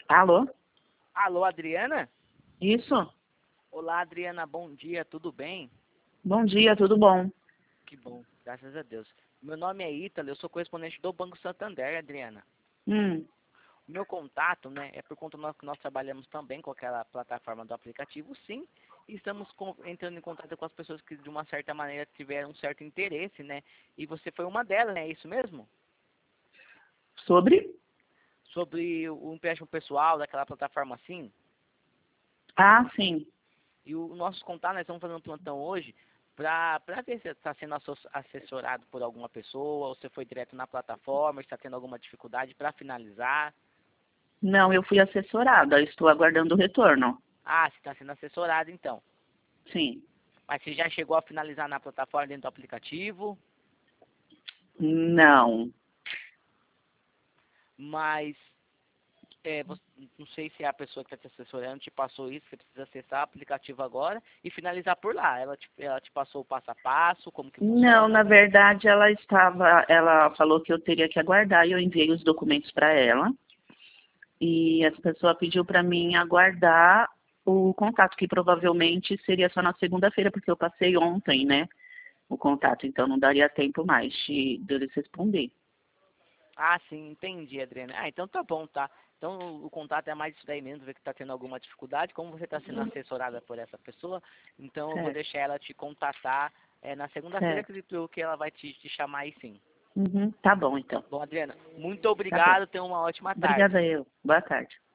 Alô? Alô, Adriana? Isso? Olá, Adriana, bom dia, tudo bem? Bom dia, tudo bom? Que bom, graças a Deus. Meu nome é Ítalo, eu sou correspondente do Banco Santander, Adriana. Hum, O meu contato, né, é por conta que nós trabalhamos também com aquela plataforma do aplicativo, sim, e estamos entrando em contato com as pessoas que, de uma certa maneira, tiveram um certo interesse, né? E você foi uma delas, né? É isso mesmo? sobre? Sobre o empréstimo pessoal daquela plataforma, sim. Ah, sim. E o nosso contato, nós estamos fazendo um plantão hoje para ver se está sendo assessorado por alguma pessoa, ou se foi direto na plataforma, se está tendo alguma dificuldade para finalizar. Não, eu fui assessorada, estou aguardando o retorno. Ah, se está sendo assessorado então. Sim. Mas você já chegou a finalizar na plataforma dentro do aplicativo, Não. mas não sei se a pessoa que está te assessorando te passou isso, você precisa acessar o aplicativo agora e finalizar por lá. Ela te passou o passo a passo, como que Não, funciona. na verdade ela falou que eu teria que aguardar e eu enviei os documentos para ela. E essa pessoa pediu para mim aguardar o contato, que provavelmente seria só na segunda-feira, porque eu passei ontem, né, o contato, então não daria tempo mais de eles responder. Ah, sim, entendi, Adriana. Ah, então tá bom, tá? Então o contato é mais isso daí mesmo, ver que tá tendo alguma dificuldade. Como você está sendo assessorada por essa pessoa, então eu vou Certo, deixar ela te contatar na segunda-feira, certo. acredito eu que ela vai te chamar aí sim. Uhum, tá bom, então. Bom, Adriana, muito Tá bom. obrigado, tenha uma ótima Obrigada tarde. eu. Boa tarde.